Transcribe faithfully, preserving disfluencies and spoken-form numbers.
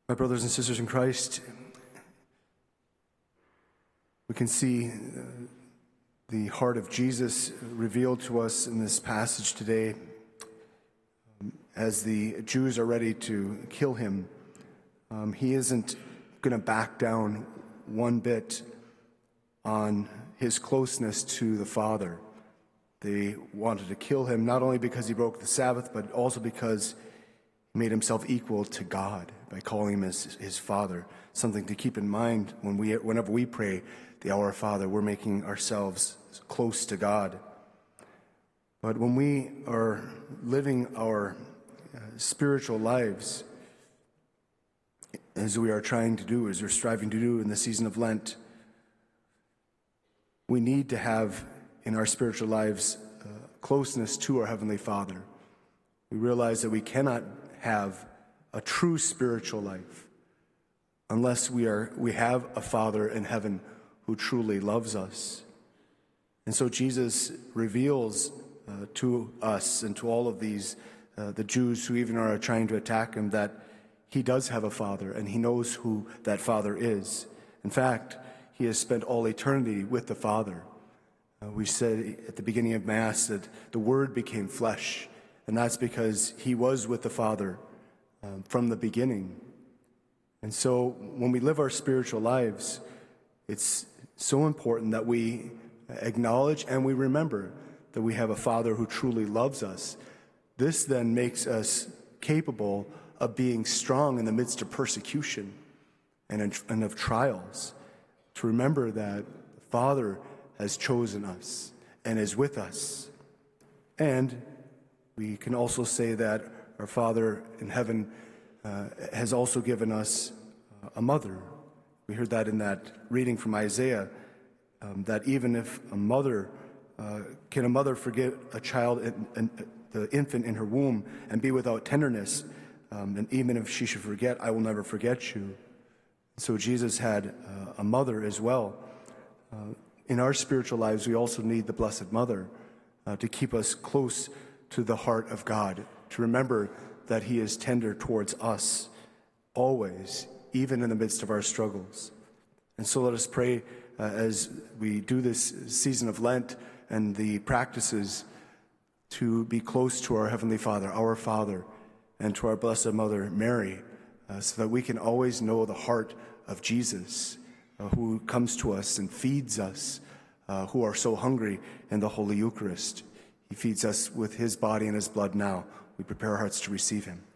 My brothers and sisters in Christ, we can see the heart of Jesus revealed to us in this passage today. As the Jews are ready to kill him, um, he isn't going to back down one bit on his closeness to the Father. They wanted to kill him not only because he broke the Sabbath, but also because he made himself equal to God by calling him his, his Father. Something to keep in mind when we, whenever we pray the Our Father, we're making ourselves close to God. But when we are living our uh, spiritual lives, as we are trying to do, as we're striving to do in the season of Lent, we need to have in our spiritual lives uh, closeness to our Heavenly Father. We realize that we cannot have a true spiritual life unless we are we have a Father in heaven who truly loves us. And so Jesus reveals uh, to us and to all of these, uh, the Jews who even are trying to attack him, that he does have a Father and he knows who that Father is. In fact, he has spent all eternity with the Father. Uh, we said at the beginning of Mass that the Word became flesh, and that's because he was with the Father um, from the beginning. And so when we live our spiritual lives, it's so important that we acknowledge and we remember that we have a Father who truly loves us. This then makes us capable of being strong in the midst of persecution and, in, and of trials, to remember that the Father has chosen us and is with us. And we can also say that our Father in heaven uh, has also given us a mother. We heard that in that reading from Isaiah, um, that even if a mother, uh, can a mother forget a child, in, in, the infant in her womb, and be without tenderness, um, and even if she should forget, I will never forget you. So Jesus had uh, a mother as well. Uh, in our spiritual lives, we also need the Blessed Mother uh, to keep us close to the heart of God, to remember that he is tender towards us always, even in the midst of our struggles. And so let us pray uh, as we do this season of Lent and the practices to be close to our Heavenly Father, our Father, and to our Blessed Mother, Mary, uh, so that we can always know the heart of Jesus, uh, who comes to us and feeds us, uh, who are so hungry in the Holy Eucharist. He feeds us with his body and his blood now. We prepare our hearts to receive him.